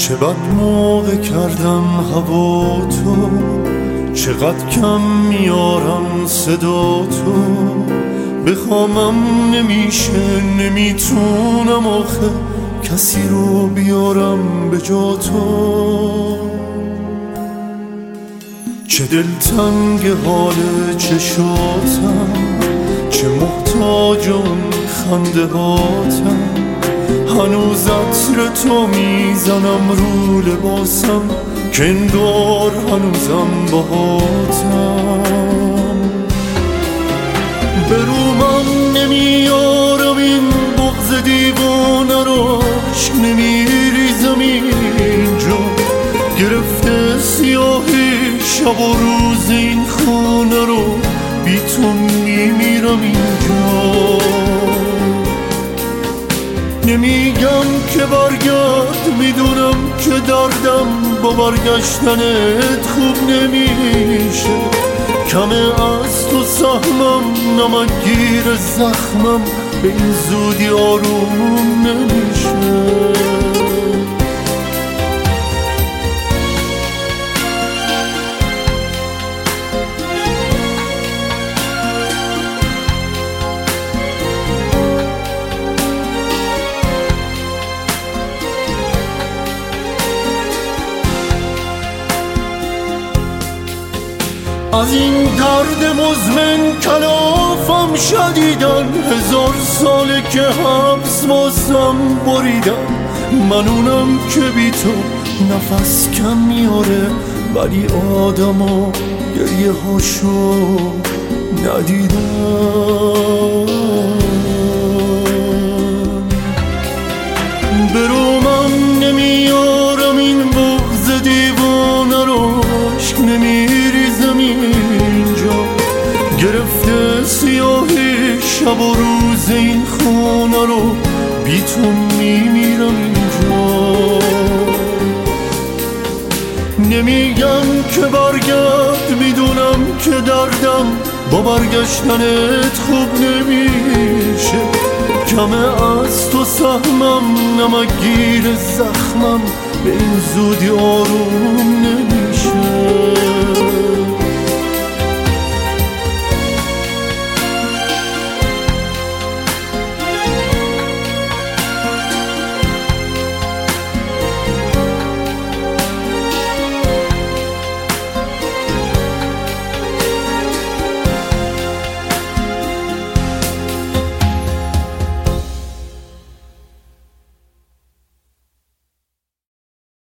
چه بد موقع کردم هوا تو، چقدر کم میارم صدا تو، بخوامم نمیشه نمیتونم آخه کسی رو بیارم به جا تو. چه دلتنگ حال چشاتم، چه محتاج اون خنده هاتم، هنوز عطر تو میزنم رو لباسم که انگار هنوزم باهاتم. به رومم نمیارم این بغض دیوانه رو، عشق نمیریزم اینجا، گرفته سیاهی شب و روز این خونه رو، بی تو میمیرم اینجا. نمیگم که برگرد، میدونم که دردم با برگشتنت خوب نمیشه، کمه از تو سهمم نمک گیر زخمم به این زودی آروم نمیشه. از این درد مزمن کلافم شدیدن، 1000 ساله که حبس واسم بریدن، من اونم که بی تو نفس کم میاره، ولی آدما گریه هاشو ندیدن. برو من نمیارم این بغض دیوانه رو، عشق نمیریزم اینجا، گرفته سیاهی شب و روز این خونه رو، بی تو میمیرم اینجا. نمیگم که برگرد، میدونم که دردم با برگشتنت خوب نمیشه، کمه از تو سهمم نمک گیر زخمم به این زودی آروم نمیشه.